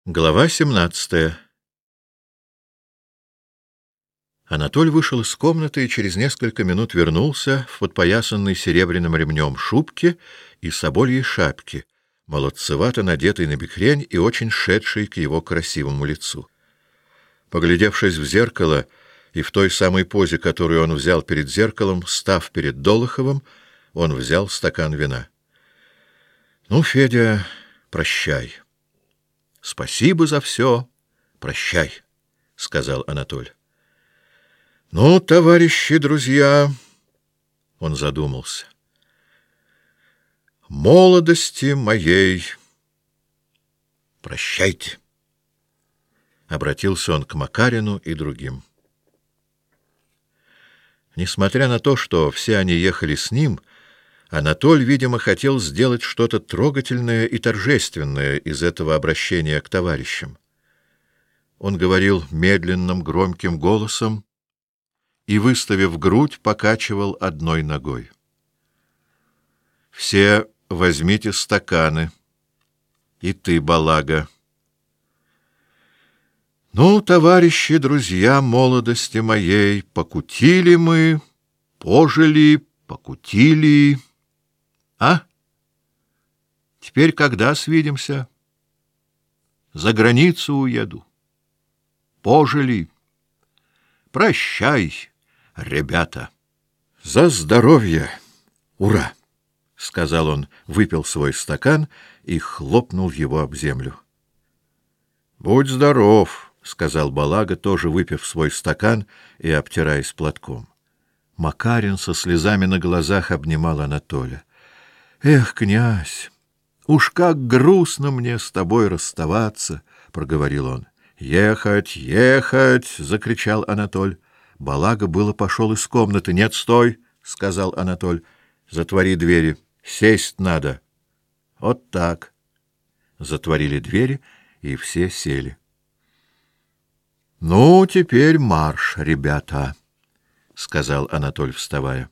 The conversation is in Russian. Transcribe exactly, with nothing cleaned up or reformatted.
Глава семнадцатая. Анатоль вышел из комнаты и через несколько минут вернулся в подпоясанной серебряным ремнем шубке и собольей шапке, молодцевато надетой на бекрень и очень шедшей к его красивому лицу. Поглядевшись в зеркало и в той самой позе, которую он взял перед зеркалом, став перед Долоховым, он взял стакан вина. — Ну, Федя, прощай. — Спасибо за все. Прощай, — сказал Анатоль. — Ну, товарищи, друзья, — он задумался, — молодости моей прощайте. Обратился он к Макарину и другим. Несмотря на то, что все они ехали с ним, Анатоль, видимо, хотел сделать что-то трогательное и торжественное из этого обращения к товарищам. Он говорил медленным, громким голосом и, выставив грудь, покачивал одной ногой. «Все возьмите стаканы, и ты, Балага. Ну, товарищи, друзья молодости моей, покутили мы, пожили, покутили. А? Теперь когда свидимся? За границу уеду. Пожили. Прощай, ребята. За здоровье. Ура! — сказал он, выпил свой стакан и хлопнул его об землю. — Будь здоров, — сказал Балага, тоже выпив свой стакан и обтираясь платком. Макарин со слезами на глазах обнимал Анатоля. — Эх, князь, уж как грустно мне с тобой расставаться, — проговорил он. — Ехать, ехать! — закричал Анатоль. Балага было пошел из комнаты. — Нет, стой! — сказал Анатоль. — Затвори двери. Сесть надо. — Вот так. Затворили двери, и все сели. — Ну, теперь марш, ребята, — сказал Анатоль, вставая.